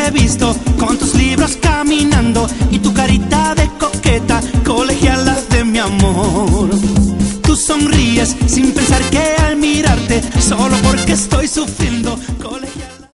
he visto con tus libros caminando y tu carita de coqueta, colegiala de mi amor. Tú sonríes sin pensar que al mirarte, solo porque estoy sufriendo.